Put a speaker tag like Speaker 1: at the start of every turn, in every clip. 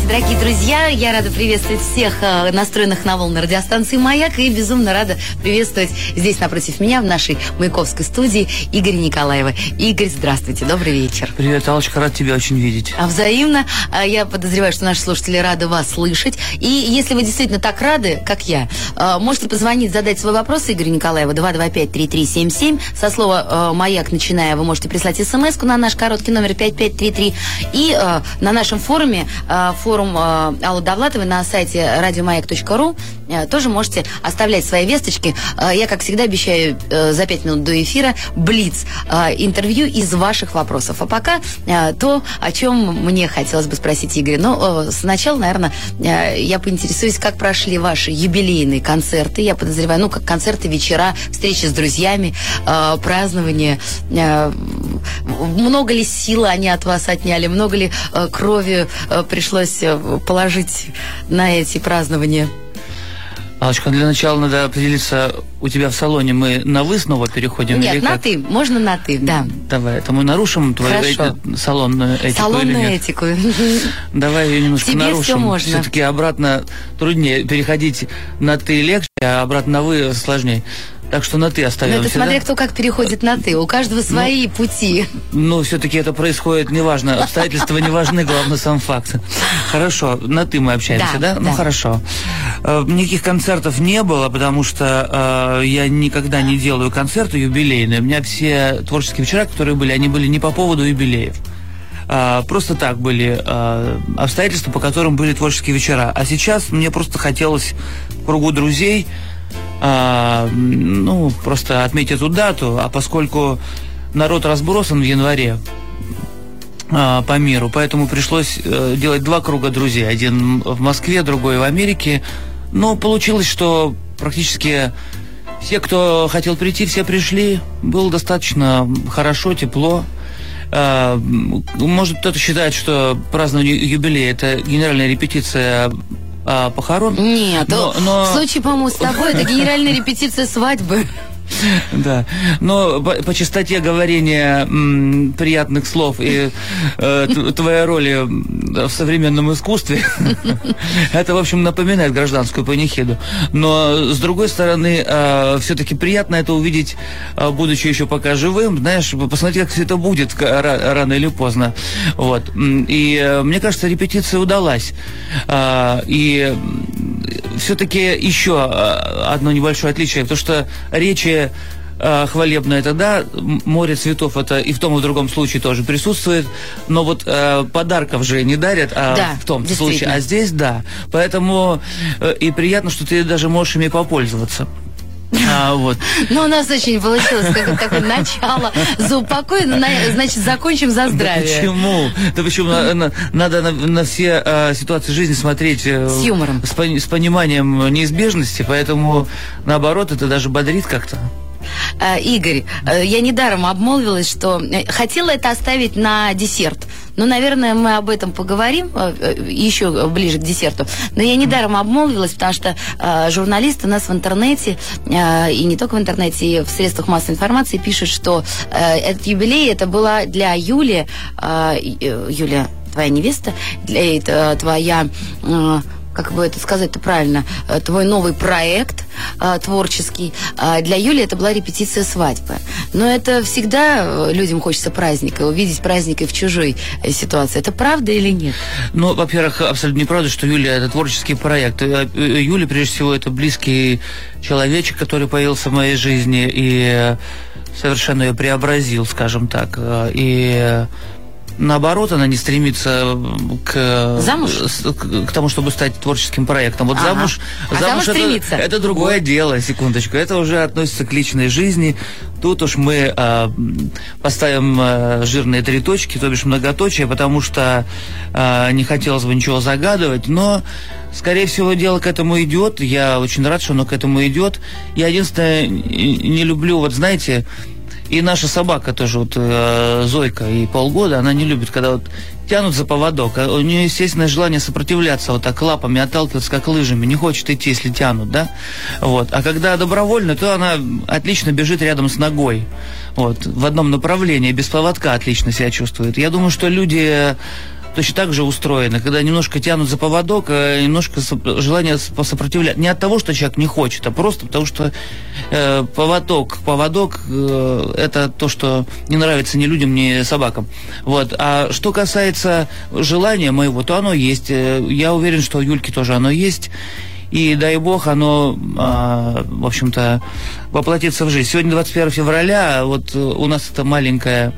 Speaker 1: дорогие друзья. Я рада приветствовать всех настроенных на волны радиостанции «Маяк». И безумно рада приветствовать здесь напротив меня, в нашей маяковской студии, Игоря Николаева. Игорь, здравствуйте, добрый вечер.
Speaker 2: Привет, Аллочка, рад тебя очень видеть.
Speaker 1: Взаимно. Я подозреваю, что наши слушатели рады вас слышать. И если вы действительно так рады, как я, можете позвонить, задать свой вопрос Игорю Николаеву 225-3377. Со слова «Маяк», начиная, вы можете прислать смс-ку на наш короткий номер 5533. И на нашем форуме, форум Аллы Довлатовой на сайте радиомаяк.ру, тоже можете оставлять свои весточки. Я, как всегда, обещаю за 5 минут до эфира блиц интервью из ваших вопросов. А пока то, о чем мне хотелось бы спросить Игоря. Ну, сначала, наверное, я поинтересуюсь, как прошли ваши юбилейные концерты. Я подозреваю, ну, как концерты, вечера, встречи с друзьями, празднования. Много ли силы они от вас отняли? Много ли крови пришлось положить на эти празднования?
Speaker 2: Аллочка, для начала надо определиться, у тебя в салоне мы на «вы» снова переходим?
Speaker 1: Нет, на «ты», можно на «ты», да.
Speaker 2: Давай, это мы нарушим твою салонную этику?
Speaker 1: Салонную этику.
Speaker 2: Давай ее немножко
Speaker 1: тебе
Speaker 2: нарушим.
Speaker 1: Все можно.
Speaker 2: Все-таки обратно труднее, переходить на «ты» легче, а обратно на «вы» сложнее. Так что на «ты» остаемся.
Speaker 1: Но это смотря кто как переходит на «ты». У каждого свои пути.
Speaker 2: Ну, все-таки это происходит неважно. Обстоятельства не важны, главное сам факт. Хорошо, на «ты» мы общаемся, да? Ну, хорошо. Никаких концертов не было, потому что я никогда не делаю концерты юбилейные. У меня все творческие вечера, которые были, они были не по поводу юбилеев. Просто так были обстоятельства, по которым были творческие вечера. А сейчас мне просто хотелось в кругу друзей ну, просто отметить эту дату, а поскольку народ разбросан в январе по миру, поэтому пришлось делать два круга друзей. Один в Москве, другой в Америке. Но получилось, что практически все, кто хотел прийти, все пришли. Было достаточно хорошо, тепло. Может, кто-то считает, что празднование юбилея – это генеральная репетиция похорон.
Speaker 1: Нет, но в случае, по-моему, с тобой это генеральная репетиция свадьбы.
Speaker 2: Да, но по частоте говорения приятных слов и твоей роли в современном искусстве, это, в общем, напоминает гражданскую панихиду. Но, с другой стороны, все-таки приятно это увидеть, будучи еще пока живым, знаешь, посмотреть, как все это будет рано или поздно. Вот. И мне кажется, репетиция удалась. И все-таки еще одно небольшое отличие, потому что речи хвалебное это да, море цветов это и в том и в другом случае тоже присутствует, но вот подарков же не дарят в том случае, а здесь да. Поэтому и приятно, что ты даже можешь ими попользоваться. Вот.
Speaker 1: Ну, у нас очень получилось такое начало за упокой, значит, закончим за здравие.
Speaker 2: Да почему? Надо на все ситуации жизни смотреть с
Speaker 1: юмором,
Speaker 2: с пониманием неизбежности, поэтому наоборот, это даже бодрит как-то.
Speaker 1: Игорь, я недаром обмолвилась, что хотела это оставить на десерт. Ну, наверное, мы об этом поговорим еще ближе к десерту. Но я недаром обмолвилась, потому что журналисты у нас в интернете, и не только в интернете, и в средствах массовой информации пишут, что этот юбилей, это была для Юли, Юля, твоя невеста, твоя... как бы это сказать-то правильно, твой новый проект творческий. Для Юли это была репетиция свадьбы. Но это всегда людям хочется праздника, увидеть праздник и в чужой ситуации. Это правда или нет?
Speaker 2: Ну, во-первых, абсолютно неправда, что Юля – это творческий проект. Юля, прежде всего, это близкий человечек, который появился в моей жизни и совершенно ее преобразил, скажем так. И... наоборот, она не стремится к тому, чтобы стать творческим проектом. Вот замуж это другое дело, секундочку. Это уже относится к личной жизни. Тут уж мы поставим жирные 3 точки, то бишь многоточие, потому что не хотелось бы ничего загадывать, но, скорее всего, дело к этому идет. Я очень рад, что оно к этому идет. Я единственное не люблю, вот знаете... И наша собака тоже, вот Зойка, ей полгода, она не любит, когда вот тянут за поводок. У нее естественное желание сопротивляться, вот так лапами отталкиваться, как лыжами. Не хочет идти, если тянут, да? Вот. А когда добровольно, то она отлично бежит рядом с ногой. Вот. В одном направлении, без поводка отлично себя чувствует. Я думаю, что люди точно так же устроены, когда немножко тянут за поводок, немножко желание посопротивляться. Не от того, что человек не хочет, а просто потому, что поводок это то, что не нравится ни людям, ни собакам. Вот. А что касается желания моего, то оно есть. Я уверен, что у Юльки тоже оно есть. И дай бог, оно, в общем-то, воплотится в жизнь. Сегодня 21 февраля, вот у нас это маленькая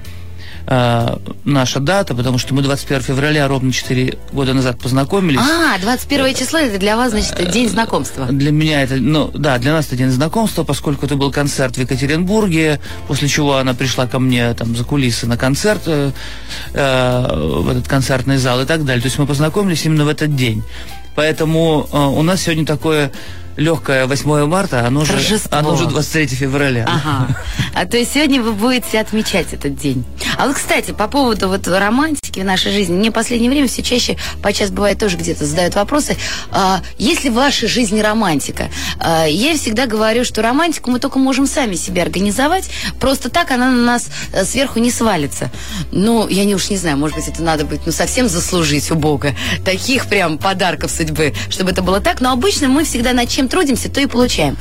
Speaker 2: наша дата, потому что мы 21 февраля ровно 4 года назад познакомились.
Speaker 1: 21 число, это для вас, значит, день знакомства. Для
Speaker 2: меня это, для нас это день знакомства, поскольку это был концерт в Екатеринбурге, после чего она пришла ко мне там за кулисы на концерт, в этот концертный зал и так далее. То есть мы познакомились именно в этот день. Поэтому у нас сегодня такое легкое 8 марта, оно же 23 февраля.
Speaker 1: Ага. То есть сегодня вы будете отмечать этот день. А вот, кстати, по поводу вот романтики в нашей жизни, мне в последнее время все чаще, подчас бывает тоже где-то задают вопросы, есть ли в вашей жизни романтика? Я всегда говорю, что романтику мы только можем сами себе организовать, просто так она на нас сверху не свалится. Ну, я не знаю, может быть, это надо быть, совсем заслужить у Бога таких прям подарков судьбы, чтобы это было так, но обычно мы всегда над чем трудимся, то и получаем.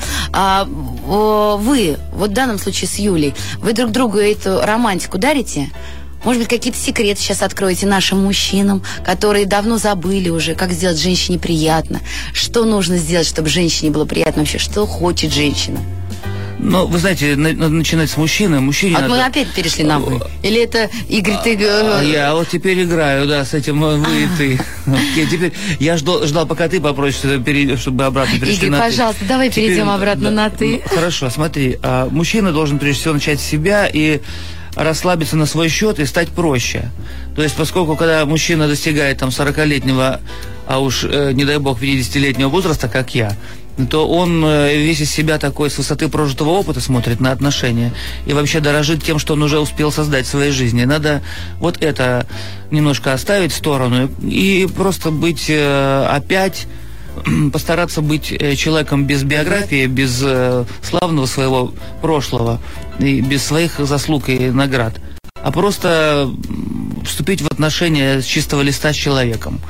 Speaker 1: Вы, вот в данном случае с Юлей, вы друг другу эту романтику дарите? Может быть, какие-то секреты сейчас откроете нашим мужчинам, которые давно забыли уже, как сделать женщине приятно, что нужно сделать, чтобы женщине было приятно вообще, что хочет женщина?
Speaker 2: Ну, вы знаете, надо начинать с мужчины.
Speaker 1: Мы опять перешли на «вы». Или это, Игорь, ты...
Speaker 2: Я вот теперь играю, да, с этим «вы» и «ты». Теперь я ждал, пока ты попросишь, чтобы обратно перешли
Speaker 1: Игорь,
Speaker 2: на «ты».
Speaker 1: Игорь, пожалуйста, давай перейдем обратно на «ты».
Speaker 2: Хорошо, смотри. Мужчина должен прежде всего начать с себя и расслабиться на свой счет и стать проще. То есть, поскольку, когда мужчина достигает там 40-летнего, а уж, не дай бог, 50-летнего возраста, как я, то он весь из себя такой с высоты прожитого опыта смотрит на отношения и вообще дорожит тем, что он уже успел создать в своей жизни. Надо вот это немножко оставить в сторону и просто быть опять, постараться быть человеком без биографии, без славного своего прошлого и без своих заслуг и наград, а просто вступить в отношения с чистого листа с человеком.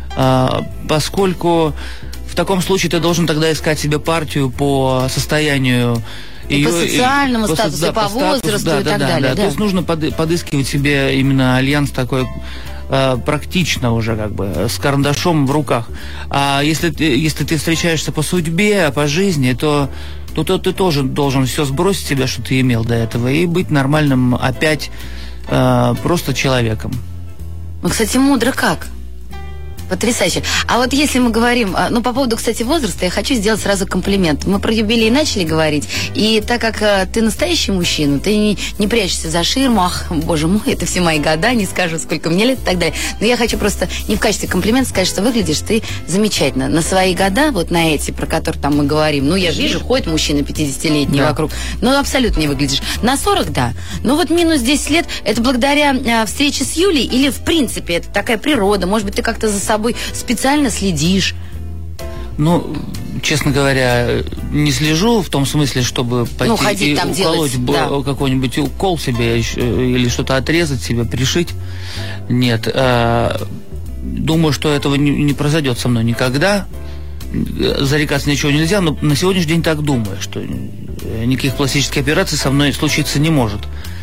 Speaker 2: Поскольку в таком случае ты должен тогда искать себе партию по состоянию
Speaker 1: и по социальному статусу, по возрасту и так далее.
Speaker 2: То есть нужно подыскивать себе именно альянс такой практично уже, как бы, с карандашом в руках. А если ты встречаешься по судьбе, по жизни, то ты тоже должен все сбросить себя, что ты имел до этого, и быть нормальным опять просто человеком.
Speaker 1: Ну, кстати, мудро как? Потрясающе. А вот если мы говорим, по поводу, кстати, возраста, я хочу сделать сразу комплимент. Мы про юбилей начали говорить, и так как ты настоящий мужчина, ты не прячешься за ширму, ах, боже мой, это все мои года, не скажу, сколько мне лет и так далее. Но я хочу просто не в качестве комплимента сказать, что выглядишь ты замечательно. На свои года, вот на эти, про которые там мы говорим, я же вижу, ходит мужчина 50-летний вокруг, абсолютно не выглядишь. На 40, да. Но вот минус 10 лет, это благодаря встрече с Юлей или, в принципе, это такая природа, может быть, ты как-то за собой специально следишь?
Speaker 2: Честно говоря, не слежу в том смысле, чтобы пойти и уколоть какой-нибудь укол себе или что-то отрезать себе, пришить. Нет. Думаю, что этого не произойдет со мной никогда. Зарекаться ничего нельзя, но на сегодняшний день так думаю, что никаких пластических операций со мной случиться не может.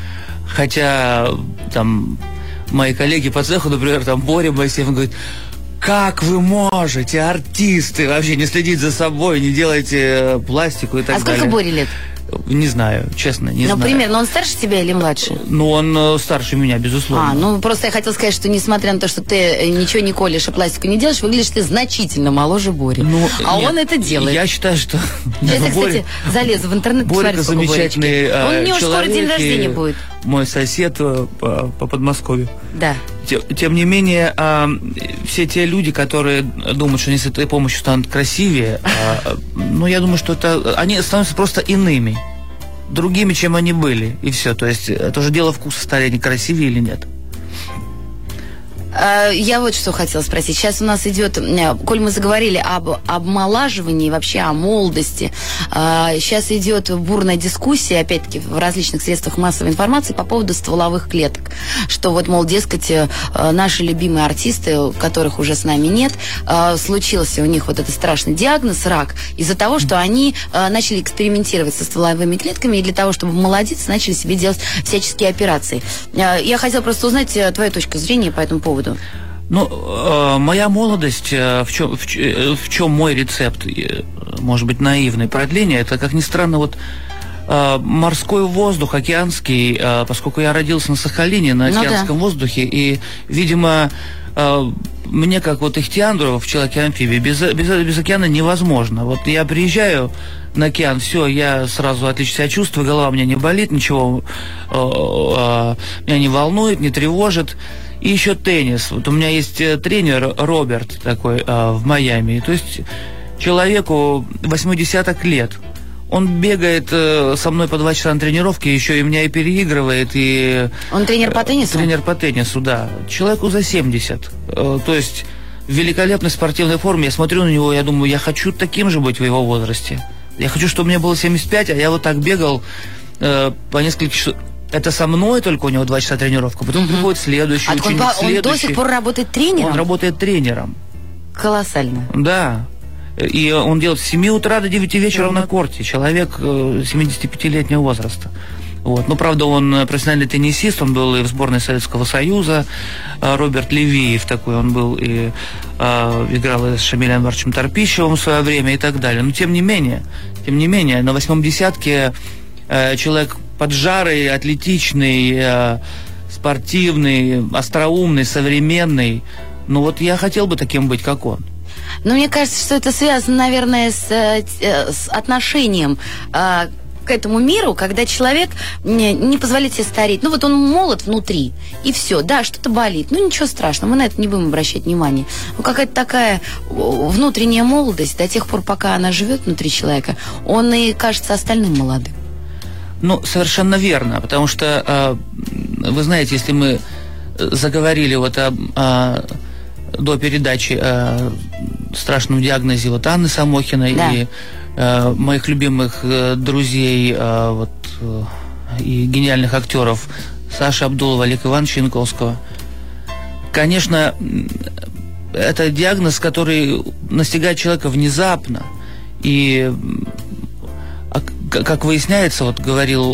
Speaker 2: Хотя там мои коллеги по цеху, например, Боря Моисеев, говорит: как вы можете, артисты, вообще не следить за собой, не делайте пластику и так далее.
Speaker 1: А сколько Боре лет?
Speaker 2: Не знаю, честно, не знаю.
Speaker 1: Примерно, он старше тебя или младше?
Speaker 2: Он старше меня, безусловно.
Speaker 1: Просто я хотела сказать, что несмотря на то, что ты ничего не колешь и пластику не делаешь, выглядишь ты значительно моложе Бори. Он это делает.
Speaker 2: Я считаю, что...
Speaker 1: Я, кстати, залезу в интернет, посмотрю, сколько
Speaker 2: замечательный
Speaker 1: Боречки. У него скоро день рождения будет.
Speaker 2: Мой сосед по Подмосковью.
Speaker 1: Да.
Speaker 2: Тем не менее, все те люди, которые думают, что они с этой помощью станут красивее, я думаю, что они становятся просто иными, другими, чем они были, и все. То есть это уже дело вкуса, стали они красивее или нет.
Speaker 1: Я вот что хотела спросить. Сейчас у нас идет, коль мы заговорили об омолаживании, вообще о молодости, сейчас идет бурная дискуссия, опять-таки, в различных средствах массовой информации по поводу стволовых клеток. Что вот, мол, дескать, наши любимые артисты, которых уже с нами нет, случился у них вот этот страшный диагноз, рак, из-за того, что они начали экспериментировать со стволовыми клетками, и для того, чтобы молодиться, начали себе делать всяческие операции. Я хотела просто узнать твою точку зрения по этому поводу.
Speaker 2: Ну, моя молодость, в чем мой рецепт, может быть, наивный, продление, это, как ни странно, вот морской воздух, океанский, поскольку я родился на Сахалине, на океанском воздухе, и, видимо, мне, как вот ихтиандру в человеке-амфибии, без океана невозможно. Вот я приезжаю на океан, все, я сразу отлично себя чувствую, голова у меня не болит, ничего меня не волнует, не тревожит. И еще теннис. Вот у меня есть тренер Роберт такой в Майами. То есть человеку 80 лет. Он бегает со мной по 2 часа на тренировке, еще и меня и переигрывает. И
Speaker 1: он тренер по теннису?
Speaker 2: Тренер по теннису, да. Человеку за 70. То есть в великолепной спортивной форме. Я смотрю на него, я думаю, я хочу таким же быть в его возрасте. Я хочу, чтобы мне было 75, а я вот так бегал по несколько часов. Это со мной только у него 2 часа тренировка, потом приходит следующий ученик, следующий.
Speaker 1: Он до сих пор работает тренером?
Speaker 2: Он работает тренером.
Speaker 1: Колоссально.
Speaker 2: Да. И он делает с 7 утра до 9 вечера на корте. Человек 75-летнего возраста. Вот. Ну, правда, он профессиональный теннисист, он был и в сборной Советского Союза, Роберт Левиев такой, он был и играл с Шамилем Марчем Торпищевым в свое время и так далее. Но тем не менее, на 8-м десятке человек поджарый, атлетичный, спортивный, остроумный, современный. Ну вот я хотел бы таким быть, как он.
Speaker 1: Ну, мне кажется, что это связано, наверное, с отношением к этому миру, когда человек не позволяет себе стареть. Ну, вот он молод внутри, и все. Да, что-то болит. Ну, ничего страшного, мы на это не будем обращать внимания. Ну, какая-то такая внутренняя молодость, до тех пор, пока она живет внутри человека, он и кажется остальным молодым.
Speaker 2: Ну, совершенно верно, потому что, вы знаете, если мы заговорили вот до передачи о страшном диагнозе вот Анны Самохиной, да, и моих любимых друзей вот, и гениальных актеров Саши Абдулова, Олега Ивановича Янковского, конечно, это диагноз, который настигает человека внезапно, и как выясняется, вот говорил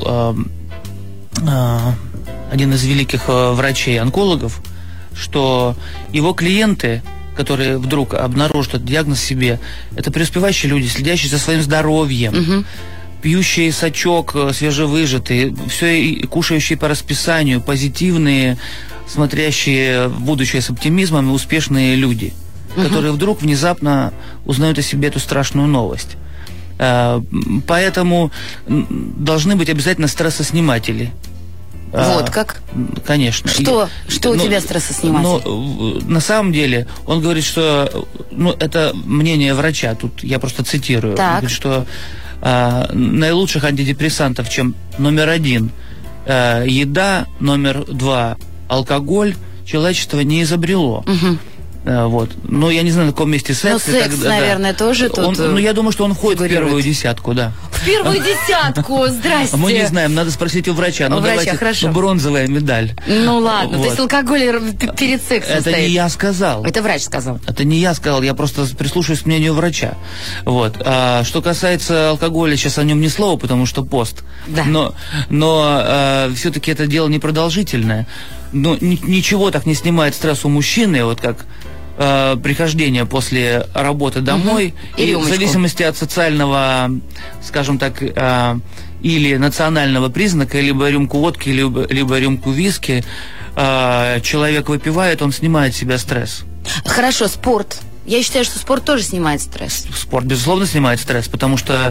Speaker 2: один из великих врачей-онкологов, что его клиенты, которые вдруг обнаружат этот диагноз в себе, это преуспевающие люди, следящие за своим здоровьем, пьющие сочок свежевыжатый, все и кушающие по расписанию, позитивные, смотрящие в будущее с оптимизмом и успешные люди, которые вдруг внезапно узнают о себе эту страшную новость. Поэтому должны быть обязательно стрессосниматели.
Speaker 1: Вот как?
Speaker 2: Конечно.
Speaker 1: Что у тебя стрессосниматель?
Speaker 2: Ну, на самом деле, он говорит, что... Ну, это мнение врача, тут я просто цитирую.
Speaker 1: Так.
Speaker 2: Он говорит, что наилучших антидепрессантов, чем номер 1 еда, номер 2 алкоголь, человечество не изобрело. Вот. Ну, я не знаю, на каком месте секс.
Speaker 1: Ну, секс, наверное, да, тоже тут.
Speaker 2: Ну, я думаю, что он входит в первую десятку, да.
Speaker 1: В первую десятку, здрасте.
Speaker 2: Мы не знаем, надо спросить у врача.
Speaker 1: Ну, давайте,
Speaker 2: хорошо. Бронзовая медаль.
Speaker 1: Ну, ладно, вот. То есть алкоголь перед сексом
Speaker 2: это
Speaker 1: стоит.
Speaker 2: Не я сказал.
Speaker 1: Это врач сказал.
Speaker 2: Это не я сказал, я просто прислушиваюсь к мнению врача. Вот. А что касается алкоголя, сейчас о нем ни слова, потому что пост.
Speaker 1: Да.
Speaker 2: Но все-таки это дело непродолжительное. Но ничего так не снимает стресс у мужчины, вот как прихождение после работы домой, и в зависимости от социального, скажем так, или национального признака, либо рюмку водки, либо рюмку виски, человек выпивает, он снимает с себя стресс.
Speaker 1: Хорошо, спорт. Я считаю, что спорт тоже снимает стресс.
Speaker 2: Спорт, безусловно, снимает стресс, потому что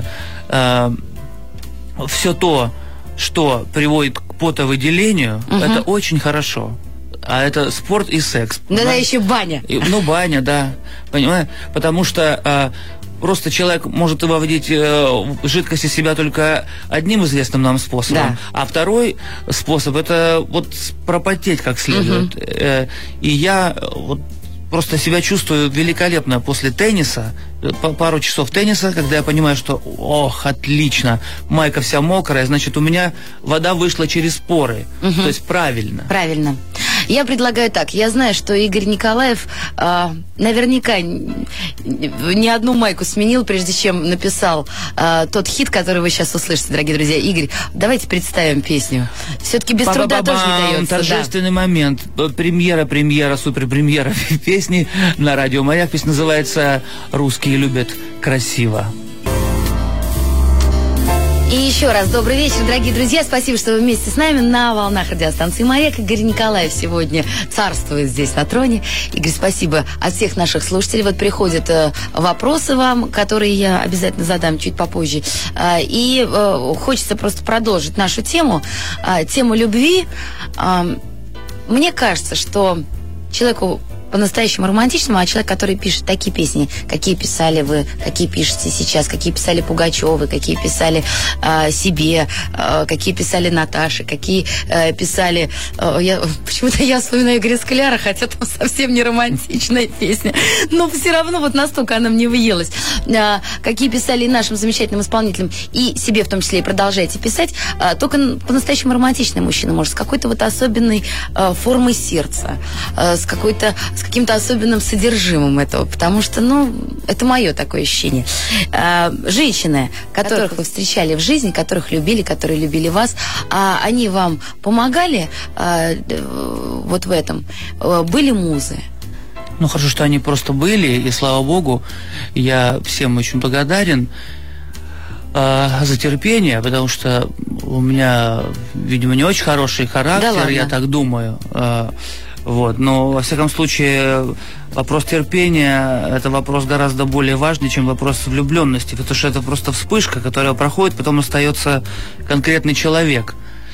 Speaker 2: все то, что приводит к потовыделению, это очень хорошо. А это спорт и секс.
Speaker 1: Да, еще баня.
Speaker 2: Ну, баня, да. Понимаешь? Потому что просто человек может выводить жидкость из себя только одним известным нам способом,
Speaker 1: да.
Speaker 2: А второй способ – это вот пропотеть как следует. И я вот просто себя чувствую великолепно после тенниса, пару часов тенниса, когда я понимаю, что, отлично, майка вся мокрая, значит, у меня вода вышла через поры. То есть правильно.
Speaker 1: Правильно. Я предлагаю так. Я знаю, что Игорь Николаев наверняка не одну майку сменил, прежде чем написал тот хит, который вы сейчас услышите, дорогие друзья. Игорь, давайте представим песню. Все-таки без труда тоже не дается.
Speaker 2: Торжественный момент. Премьера, суперпремьера песни на радио «Маяк». Песня называется «Русские любят красиво».
Speaker 1: И еще раз добрый вечер, дорогие друзья. Спасибо, что вы вместе с нами на волнах радиостанции «Маяк». Игорь Николаев сегодня царствует здесь на троне. Игорь, спасибо от всех наших слушателей. Вот приходят вопросы вам, которые я обязательно задам чуть попозже. И хочется просто продолжить нашу тему, тему любви. Мне кажется, что человеку по-настоящему романтичному, а человек, который пишет такие песни, какие писали вы, какие пишете сейчас, какие писали Пугачевы, какие писали себе, какие писали Наташе, какие писали... Почему-то я вспоминаю Игоря Скляра, хотя там совсем не романтичная песня, но все равно вот настолько она мне въелась. Какие писали и нашим замечательным исполнителям, и себе в том числе, и продолжаете писать, только по-настоящему романтичный мужчина может, с какой-то вот особенной формой сердца, с каким-то особенным содержимым этого, потому что, это мое такое ощущение. Женщины, которых вы встречали в жизни, которых любили, которые любили вас, они вам помогали вот в этом? Были музы?
Speaker 2: Хорошо, что они просто были, и слава богу, я всем очень благодарен за терпение, потому что у меня, видимо, не очень хороший характер, да, я так думаю. Но, во всяком случае, вопрос терпения – это вопрос гораздо более важный, чем вопрос влюбленности, потому что это просто вспышка, которая проходит, потом остается конкретный человек.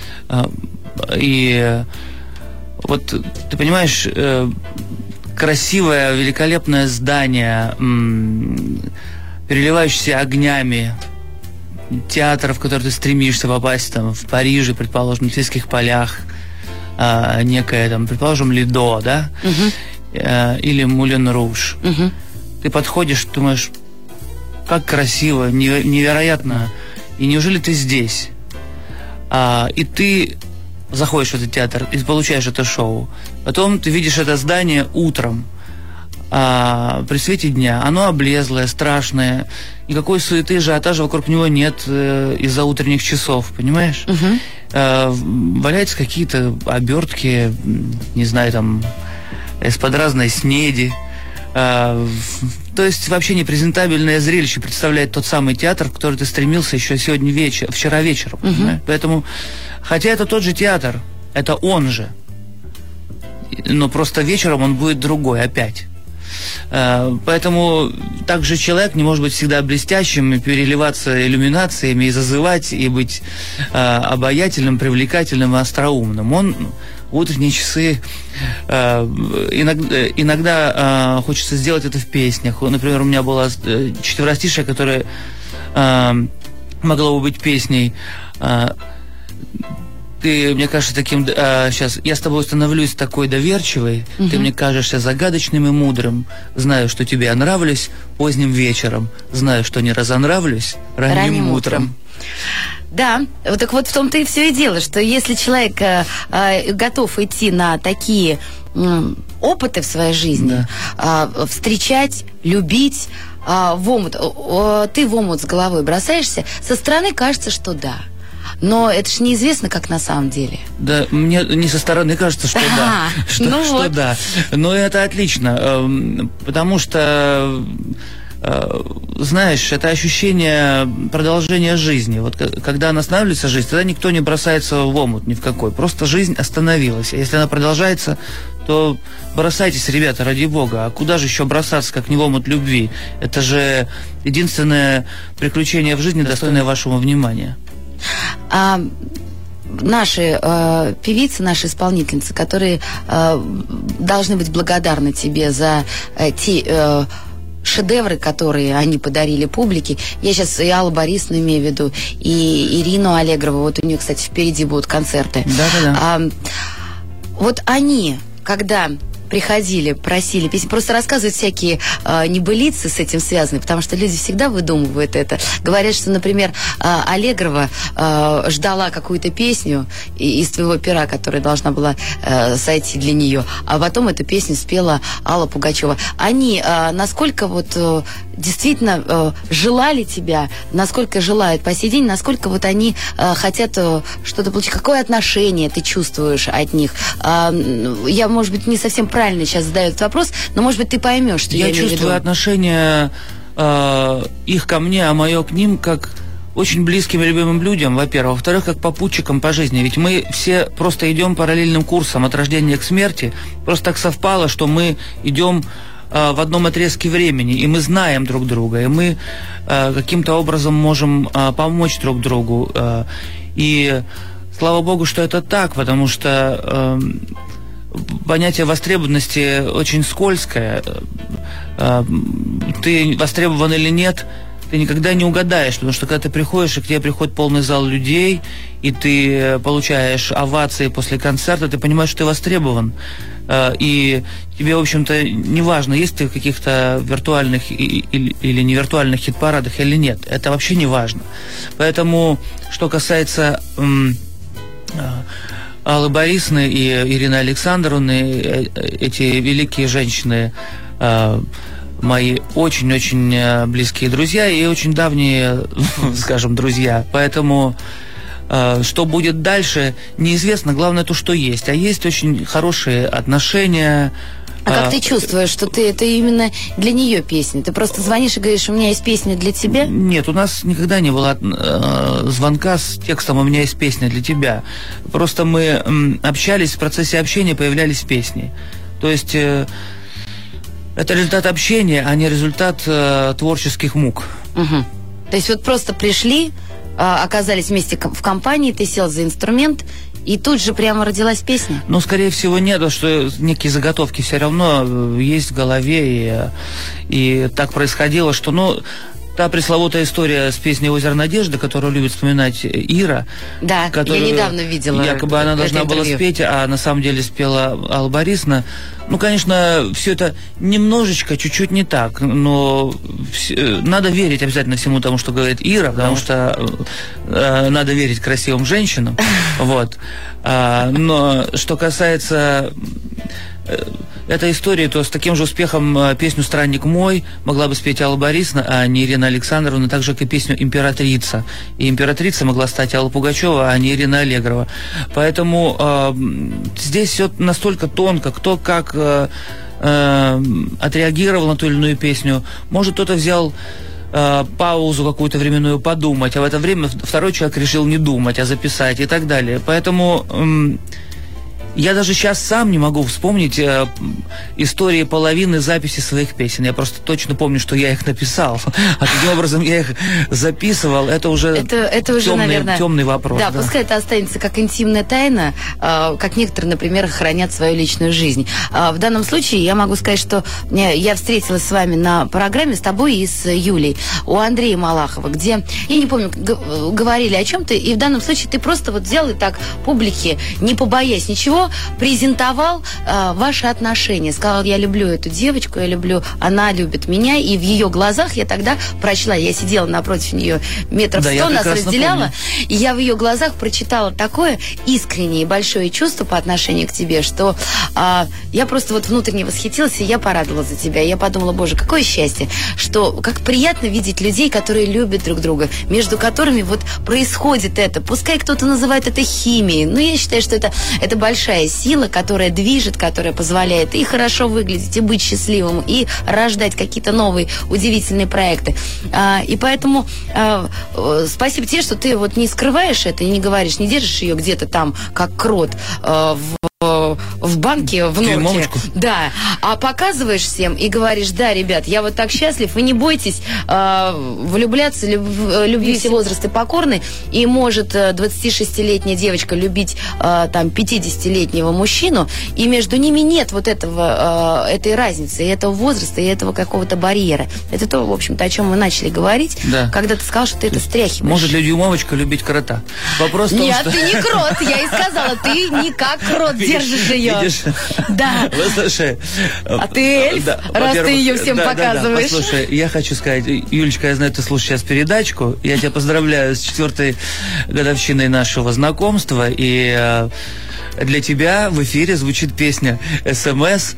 Speaker 2: И вот, ты понимаешь, красивое, великолепное здание, переливающееся огнями, театр, в который ты стремишься попасть, там, в Париже, предположим, в Эльсинских полях, некое, там, предположим, Лидо, да? Или Мулен Руж. Ты подходишь, думаешь, как красиво, невероятно, и неужели ты здесь? И ты заходишь в этот театр и получаешь это шоу. Потом ты видишь это здание утром, при свете дня. Оно облезлое, страшное. Никакой суеты, ажиотажа вокруг него нет из-за утренних часов, понимаешь? Валяются какие-то обертки, не знаю, там, из-под разной снеди. То есть вообще непрезентабельное зрелище представляет тот самый театр, в который ты стремился еще вчера вечером. Поэтому, хотя это тот же театр, это он же, но просто вечером он будет другой опять. Поэтому также человек не может быть всегда блестящим и переливаться иллюминациями, и зазывать, и быть обаятельным, привлекательным и остроумным. Он в утренние часы иногда хочется сделать это в песнях. Например, у меня была четверостишее, которое могло бы быть песней. Ты, мне кажется, таким... сейчас я с тобой становлюсь такой доверчивой, ты мне кажешься загадочным и мудрым. Знаю, что тебе я нравлюсь поздним вечером. Знаю, что не разонравлюсь ранним утром.
Speaker 1: Да, так вот в том-то и все и дело, что если человек готов идти на такие опыты в своей жизни, встречать, любить, в омут, ты в омут с головой бросаешься, со стороны кажется, что да. Но это же неизвестно, как на самом деле. Да,
Speaker 2: мне не со стороны кажется, что да. Что да. Но это отлично, потому что, знаешь, это ощущение продолжения жизни. Вот когда она останавливается жизнь, тогда никто не бросается в омут ни в какой. Просто жизнь остановилась. А если она продолжается, то бросайтесь, ребята, ради бога. А куда же еще бросаться, как не в омут любви? Это же единственное приключение в жизни, достойное вашего внимания.
Speaker 1: Наши певицы, наши исполнительницы, которые должны быть благодарны тебе за те шедевры, которые они подарили публике. Я сейчас и Аллу Борисовну имею в виду, и Ирину Аллегрову. Вот у нее, кстати, впереди будут концерты.
Speaker 2: Да.
Speaker 1: Вот они, когда приходили, просили песни, просто рассказывают всякие небылицы с этим связаны, потому что люди всегда выдумывают это. Говорят, что, например, Аллегрова ждала какую-то песню из твоего пера, которая должна была сойти для нее, а потом эту песню спела Алла Пугачева. Они насколько вот действительно желали тебя, насколько желают по сей день, насколько вот они хотят что-то получить, какое отношение ты чувствуешь от них? Я, может быть, не совсем правильно сейчас задаю этот вопрос, но, может быть, ты поймешь, что я имею в виду.
Speaker 2: Я чувствую отношение их ко мне, а мое к ним, как очень близким и любимым людям, во-первых. Во-вторых, как попутчикам по жизни. Ведь мы все просто идем параллельным курсом от рождения к смерти. Просто так совпало, что мы идем в одном отрезке времени, и мы знаем друг друга, и мы каким-то образом можем помочь друг другу. И слава богу, что это так, потому что понятие востребованности очень скользкое. Ты востребован или нет, ты никогда не угадаешь, потому что когда ты приходишь, и к тебе приходит полный зал людей, и ты получаешь овации после концерта, ты понимаешь, что ты востребован. И тебе, в общем-то, не важно, есть ты в каких-то виртуальных или невиртуальных хит-парадах или нет. Это вообще не важно. Поэтому, что касается Аллы Борисовны и Ирины Александровны, эти великие женщины, мои очень-очень близкие друзья и очень давние, скажем, друзья. Поэтому что будет дальше, неизвестно. Главное то, что есть. А есть очень хорошие отношения.
Speaker 1: А как ты чувствуешь, что это именно для нее песня? Ты просто звонишь и говоришь, у меня есть песня для тебя?
Speaker 2: Нет, у нас никогда не было звонка с текстом «у меня есть песня для тебя». Просто мы общались, в процессе общения появлялись песни. То есть это результат общения, а не результат творческих мук.
Speaker 1: Угу. То есть вот просто пришли, оказались вместе в компании, ты сел за инструмент, и тут же прямо родилась песня?
Speaker 2: Ну, скорее всего, нет, потому что некие заготовки все равно есть в голове, и так происходило, что, та пресловутая история с песней «Озеро надежды», которую любит вспоминать Ира.
Speaker 1: Да, я недавно видела.
Speaker 2: Якобы она должна была спеть, а на самом деле спела Алла Борисовна. Конечно, все это немножечко, чуть-чуть не так, но надо верить обязательно всему тому, что говорит Ира, потому что надо верить красивым женщинам. Вот. Но что касается этой истории, то с таким же успехом песню «Странник мой» могла бы спеть Алла Борисовна, а не Ирина Александровна, так же, как и песню «Императрица». И «Императрица» могла стать Алла Пугачева, а не Ирина Аллегрова. Поэтому здесь все настолько тонко, кто как отреагировал на ту или иную песню. Может, кто-то взял паузу какую-то временную подумать, а в это время второй человек решил не думать, а записать и так далее. Поэтому я даже сейчас сам не могу вспомнить истории половины записи своих песен. Я просто точно помню, что я их написал. А таким образом я их записывал. Это уже
Speaker 1: наверное,
Speaker 2: темный вопрос.
Speaker 1: Да, пускай это останется как интимная тайна, как некоторые, например, хранят свою личную жизнь. В данном случае я могу сказать, что я встретилась с вами на программе, с тобой и с Юлей, у Андрея Малахова, где, я не помню, говорили о чем-то, и в данном случае ты просто вот взял и так публике, не побоясь ничего, презентовал ваши отношения. Сказал, я люблю эту девочку, она любит меня, и в ее глазах я тогда прочла, я сидела напротив нее метров 100, нас разделяла, помню. И я в ее глазах прочитала такое искреннее и большое чувство по отношению к тебе, что я просто вот внутренне восхитилась, и я порадовалась за тебя. Я подумала, боже, какое счастье, что как приятно видеть людей, которые любят друг друга, между которыми вот происходит это. Пускай кто-то называет это химией, но я считаю, что это большая сила, которая движет, которая позволяет и хорошо выглядеть, и быть счастливым, и рождать какие-то новые удивительные проекты. И поэтому спасибо тебе, что ты вот не скрываешь это и не говоришь, не держишь ее где-то там, как крот, в в банке, в норке.
Speaker 2: Дюймовочку?
Speaker 1: Да. А показываешь всем и говоришь: да, ребят, я вот так счастлив, вы не бойтесь влюбляться, любви все возрасты покорны, и может 26-летняя девочка любить там 50-летнего мужчину, и между ними нет вот этой разницы, и этого возраста, и этого какого-то барьера. Это то, в общем-то, о чем мы начали говорить, когда ты сказал, что ты это стряхиваешь.
Speaker 2: Может ли дюймовочка любить крота? Вопрос в том,
Speaker 1: нет, ты не крот, я и сказала, ты не как крот держишь ее.
Speaker 2: Видишь?
Speaker 1: Да.
Speaker 2: Послушай.
Speaker 1: А ты эльф, раз ты ее всем показываешь.
Speaker 2: Послушай, я хочу сказать, Юлечка, я знаю, ты слушаешь сейчас передачку, я тебя поздравляю с 4-й годовщиной нашего знакомства, и для тебя в эфире звучит песня «СМС»,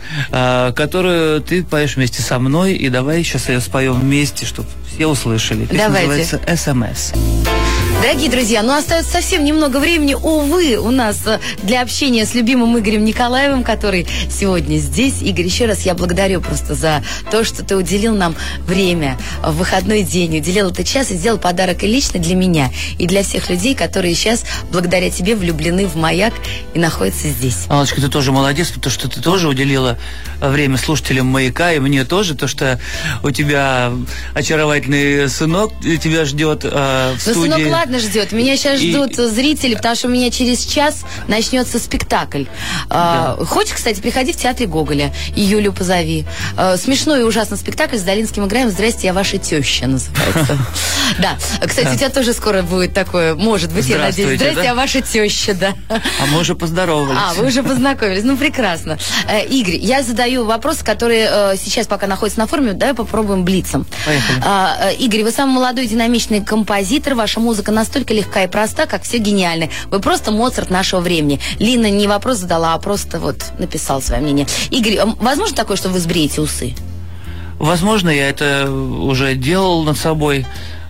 Speaker 2: которую ты поешь вместе со мной, и давай сейчас ее споем вместе, чтобы все услышали. Песня называется «СМС».
Speaker 1: Дорогие друзья, остается совсем немного времени, увы, у нас для общения с любимым Игорем Николаевым, который сегодня здесь. Игорь, еще раз я благодарю просто за то, что ты уделил нам время в выходной день, уделил этот час и сделал подарок и лично для меня, и для всех людей, которые сейчас, благодаря тебе, влюблены в «Маяк» и находятся здесь.
Speaker 2: Аллочка, ты тоже молодец, потому что ты тоже уделила время слушателям «Маяка», и мне тоже, то, что у тебя очаровательный сынок тебя ждет в студии.
Speaker 1: Сынок, ладно, ждет. Меня сейчас ждут зрители, потому что у меня через час начнется спектакль. Хочешь, кстати, приходи в театре Гоголя. И Юлю позови. Смешной и ужасный спектакль с Долинским играем. «Здрасте, я ваша теща» называется. Да. Кстати, у тебя тоже скоро будет такое, может быть, я надеюсь. «Здрасте, я ваша теща», да.
Speaker 2: А мы уже поздоровались.
Speaker 1: Вы уже познакомились. Прекрасно. Игорь, я задаю вопросы, которые сейчас пока находятся на форуме. Давай попробуем блицом.
Speaker 2: Поехали.
Speaker 1: Игорь, вы самый молодой динамичный композитор. Ваша музыка настолько легка и проста, как все гениальны. Вы просто Моцарт нашего времени. Лина не вопрос задала, а просто написал свое мнение. Игорь, возможно такое, что вы сбреете усы?
Speaker 2: Возможно, я это уже делал над собой.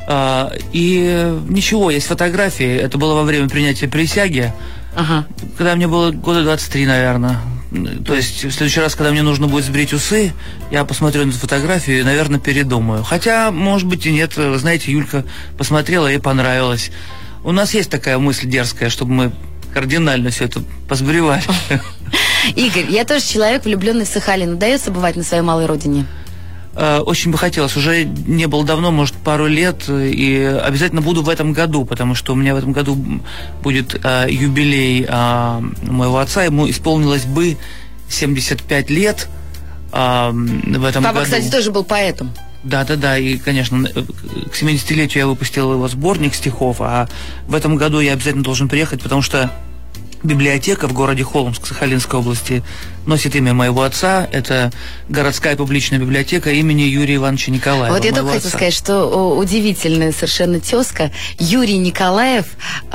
Speaker 2: И ничего, есть фотографии. Это было во время принятия присяги. Когда мне было года 23, наверное. То есть в следующий раз, когда мне нужно будет сбрить усы, я посмотрю на эту фотографию и, наверное, передумаю. Хотя, может быть, и нет. Вы знаете, Юлька посмотрела, ей понравилось. У нас есть такая мысль дерзкая, чтобы мы кардинально все это посбривали.
Speaker 1: Игорь, я тоже человек, влюбленный в Сахалин. Удается бывать на своей малой родине?
Speaker 2: Очень бы хотелось. Уже не было давно, может, пару лет. И обязательно буду в этом году, потому что у меня в этом году будет юбилей моего отца. Ему исполнилось бы 75 лет в этом году.
Speaker 1: Папа, кстати, тоже был поэтом.
Speaker 2: Да, и, конечно, к 70-летию я выпустил его сборник стихов, а в этом году я обязательно должен приехать, потому что библиотека в городе Холмск Сахалинской области носит имя моего отца. Это городская публичная библиотека имени Юрия Ивановича Николаева.
Speaker 1: Вот я только хотела сказать, что удивительная совершенно тезка. Юрий Николаев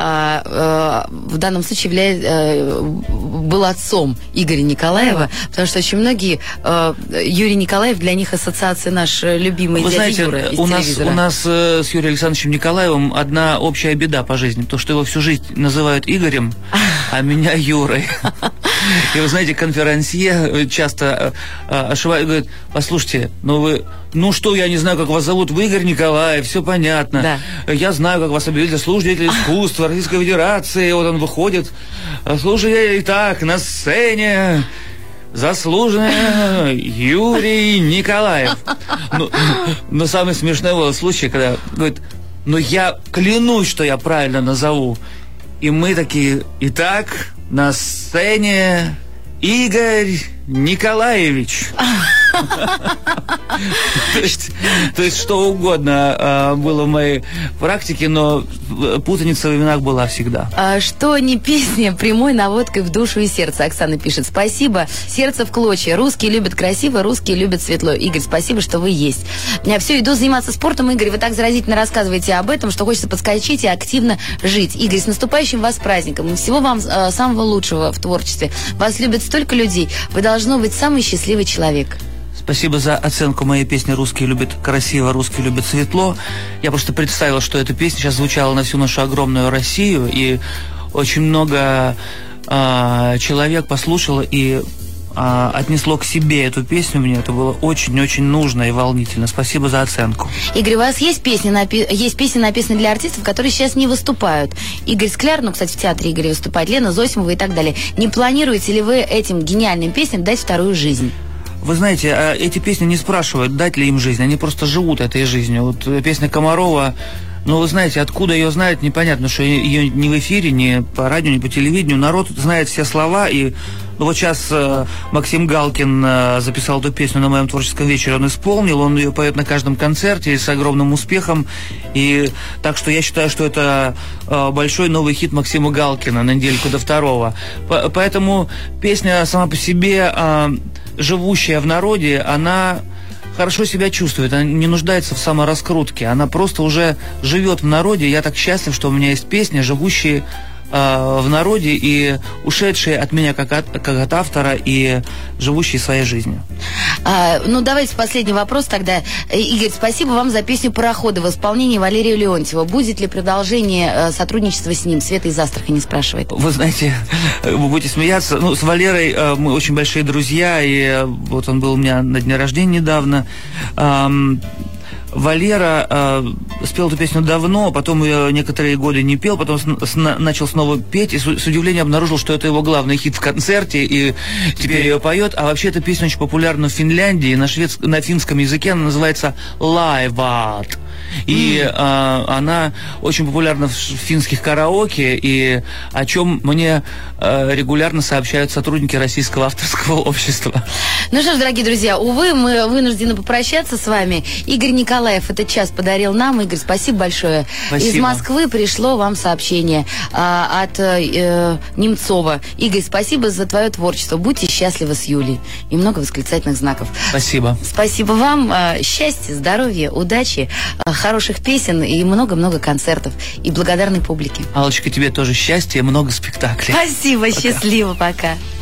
Speaker 1: в данном случае был отцом Игоря Николаева, потому что очень многие Юрий Николаев, для них ассоциация наш любимый дядя Юра из телевизора.
Speaker 2: У нас с Юрием Александровичем Николаевым одна общая беда по жизни, то, что его всю жизнь называют Игорем, а меня Юрой. И вы знаете, конферансье часто ошибают, говорят: послушайте, что, я не знаю, как вас зовут, вы Игорь Николаев, все понятно. Да. Я знаю, как вас объявили служитель искусства Российской Федерации, вот он выходит. Слушайте, итак, на сцене заслуженный Юрий Николаев. Но самый смешной был случай, когда говорит: я клянусь, что я правильно назову. И мы такие: итак, на сцене Игорь Николаевич. То есть что угодно было в моей практике, но путаница в именах была всегда.
Speaker 1: Что не песня, прямой наводкой в душу и сердце. Оксана пишет: спасибо, сердце в клочья. Русские любят красиво, русские любят светло. Игорь, спасибо, что вы есть. Я все иду заниматься спортом. Игорь, вы так заразительно рассказываете об этом, что хочется подскочить и активно жить. Игорь, с наступающим вас праздником. И всего вам самого лучшего в творчестве. Вас любят столько людей. Вы должны быть самый счастливый человек.
Speaker 2: Спасибо за оценку моей песни «Русские любят красиво, русские любят светло». Я просто представил, что эта песня сейчас звучала на всю нашу огромную Россию, и очень много человек послушало и отнесло к себе эту песню, мне это было очень-очень нужно и волнительно. Спасибо за оценку.
Speaker 1: Игорь, у вас есть песни, написанные для артистов, которые сейчас не выступают? Игорь Скляр, ну, кстати, в театре Игоря выступает, Лена Зосимова и так далее. Не планируете ли вы этим гениальным песням дать вторую жизнь?
Speaker 2: Вы знаете, эти песни не спрашивают, дать ли им жизнь, они просто живут этой жизнью. Вот песня Комарова, ну, вы знаете, откуда ее знают, непонятно, что ее ни в эфире, ни по радио, ни по телевидению. Народ знает все слова, и вот сейчас Максим Галкин записал эту песню на моем творческом вечере, он исполнил, он ее поет на каждом концерте с огромным успехом, и так что я считаю, что это большой новый хит Максима Галкина на недельку до второго. Поэтому песня сама по себе, живущая в народе, она хорошо себя чувствует, она не нуждается в самораскрутке, она просто уже живет в народе. Я так счастлив, что у меня есть песни, живущие в народе и ушедшие от меня как от автора и живущие своей жизнью.
Speaker 1: Ну, давайте последний вопрос тогда. Игорь, спасибо вам за песню «Пароходы» в исполнении Валерия Леонтьева. Будет ли продолжение сотрудничества с ним? Света из Астрахани спрашивает.
Speaker 2: Вы знаете, вы будете смеяться. Ну, с Валерой мы очень большие друзья, и вот он был у меня на дне рождения недавно. Валера спел эту песню давно, потом ее некоторые годы не пел, потом начал снова петь, и с удивлением обнаружил, что это его главный хит в концерте, и теперь ее поет. А вообще эта песня очень популярна в Финляндии, на финском языке она называется «Лайват». И она очень популярна в финских караоке, и о чем мне регулярно сообщают сотрудники Российского авторского общества.
Speaker 1: Ну что ж, дорогие друзья, увы, мы вынуждены попрощаться с вами. Игорь Николаев этот час подарил нам. Игорь, спасибо большое.
Speaker 2: Спасибо.
Speaker 1: Из Москвы пришло вам сообщение от Немцова. Игорь, спасибо за твое творчество. Будьте счастливы с Юлей. И много восклицательных знаков.
Speaker 2: Спасибо.
Speaker 1: Спасибо вам. Счастья, здоровья, удачи, хороших песен и много-много концертов. И благодарной публике.
Speaker 2: Аллочка, тебе тоже счастья и много спектаклей.
Speaker 1: Спасибо, пока. Счастливо, пока.